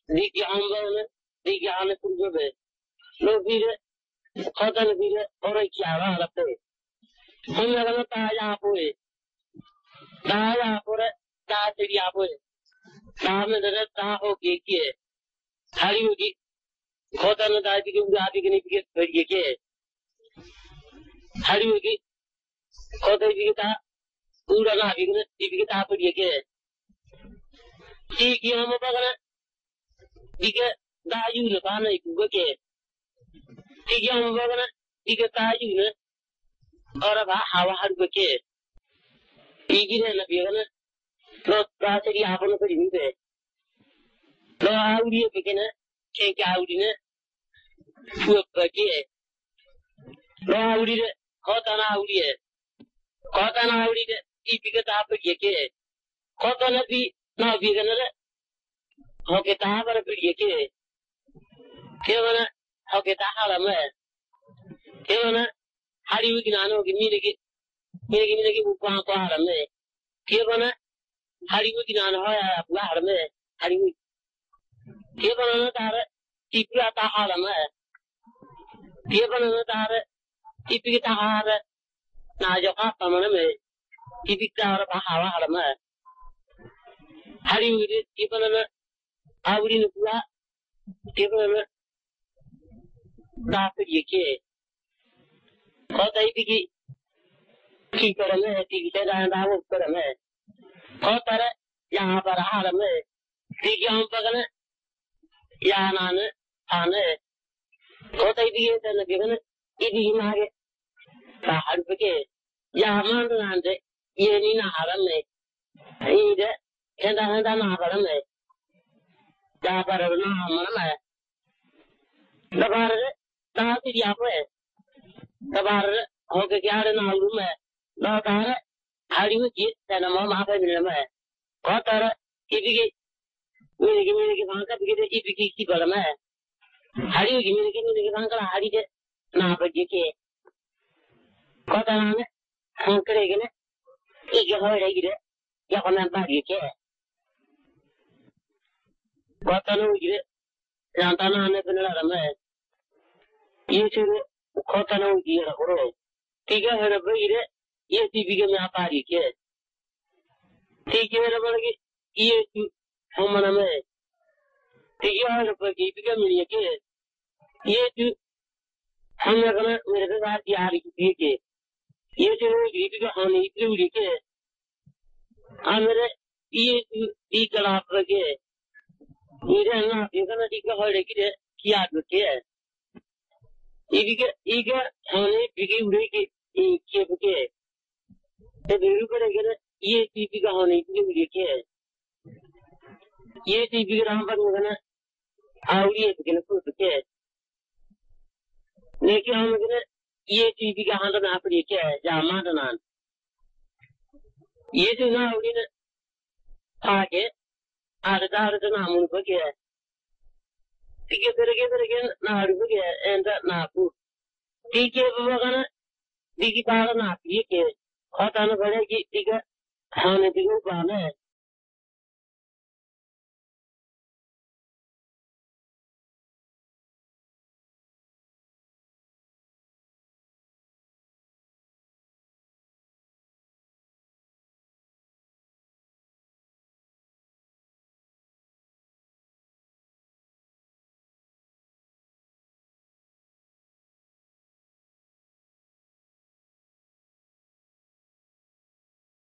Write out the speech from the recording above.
Digi Ambon, Digi Anakuba, no Vire, Cotton Vire, or a Chiara. Taya Poe, Taya for it, Taya Poe, Saman the Taho Geke, Hariuki, Cotton Diagram, Gadigan, Geke, Hariuki, Cotton Vita, Urana, Vita Geke, Tiki Amabana, Diga, Dayu, the Pana, Geke, Tiki Amabana, Diga Tayu, or about how I had Geke. Tiki and the Piana, not Prasari Apollo for you there. No, how do you begin it? Take out in it. No, how did it? Cotton out it. Cotton out it. If you get up again. Cotton be now vegan. Hoketa or a pretty Kevana, Hoketa Halama. Kevana, how do you know? Give me the Panquarame. Kevana, how do you know? How do you Kevana? Tipata Halama. Kevana, Tipita Naja Pamaname. Tipita Halama. How do you give an out in the flat? Give an rapid yake. What I think keep it a minute, he said, and I will put a minute. What are it? Yabara had a minute. Dig young Pagana Yanan, Ane. What I think and the given it, Nugget. The Hadvocate. Yaman and the Yenina Harame. Either. And I had an Avarame. Yabarama. The bar, that's the Yapre. The bar, Hokagan and Alume. No, how do you get and a mom up in the man? What are it? Will you give me the Vanka to get a GP keep on a man? How do you give me the Vanka? How did it? Now, but you can't. What on it? Hunkeregin it? Take your holiday, you on that you can't. What on it? Santana and another man. You should Cotano dear or Tiga had a breed, yes, he became a party kid. Take care of it, yes, to Homaname. Take care of it, he became a kid. Yes, to Hamagana with a yard kid. Yes, you become honey through the kid. Under it, yes, to equal up again. You don't know, you're gonna take a holiday, yard with care. Eager, honey, begin breaking in Cape. The Ruka again, yes, he began honey, you care. Yes, he began Ramban, how he is going to put the care. Naked on yes, he began under the apple care, Yamadanan. Yes, you now in it. Target, at the Dara Namu care. Together again, now and that Napu. Take care of Vagana, Digitana, Yake, hot on a very digger, Honey Bana,